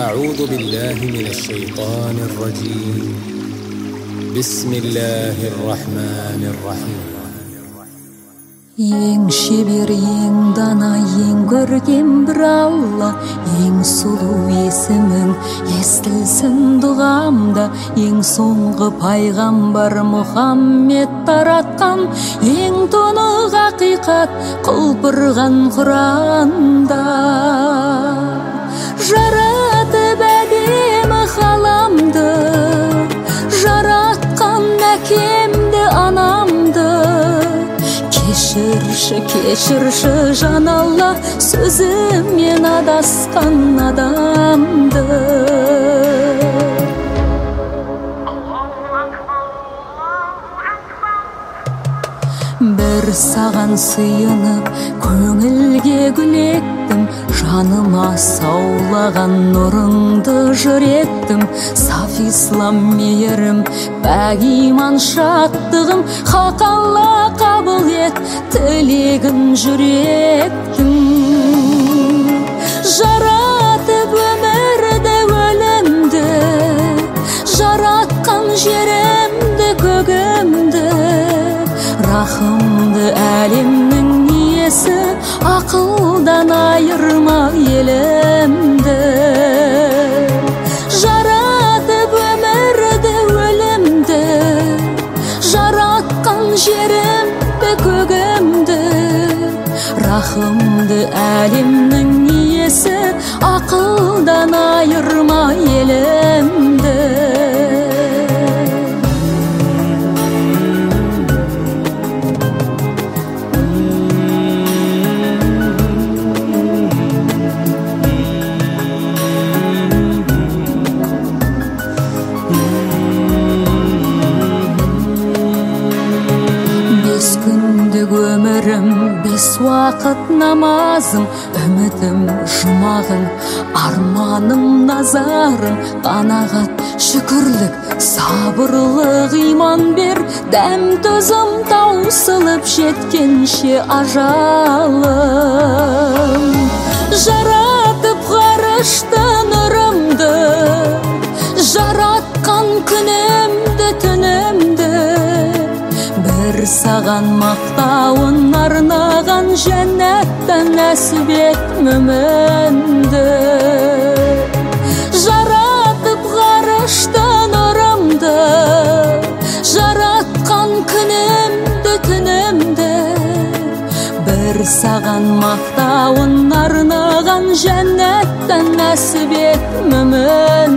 أعوذ بالله من الشيطان الرجيم. بسم الله الرحمن الرحيم. Ең шебер, ең дана, ең көркем бір Алла, ең сұлу есімің естілсін дұғамда. Ең соңғы пайғамбар Мұхаммед таратқан, ең тұнық ақиқат құлпырған Құранда. Жаратып әдемі ғаламды, жаратқан әкемді, анамды. Кешірші жан Алла, сөзімен адасқан адамды. Бір саған сыйынып, көңілге гүл ектім, жаныма саулаған нұрыңды жыр еттім. Саф ислам мейірім, пәк иман шаттығым, хақ Алла қабыл ет тілегін жүректің. Жаратып өмірді, өлімді, жаратқан жерімді, көгімді. Рахымды әлемнің иесі, ақылдан айырма елімді. Жаратып өмірді, өлімді, жаратқан жерімді, көгімді. Рахымды әлемнің иесі, ақылдан айырма елімді. Өмірім, 5 уақыт намазым, үмітім жұмағың, арманым назарың. Қанағат, шүкірлік, сабырлық, иман бер, дәм төзім таусылып жеткенше ажалым. Жаратып ғарышты нұрымды, жаратқан күнімді, түнімді. Бір саған мақтауын арнаған, жәннаттан нәсіп ет мүмінді. Жаратып ғарышты нұрымды, жаратқан күнімді, түнімді. Бір саған мақтауын арнаған, жәннаттан нәсіп ет мүмінді.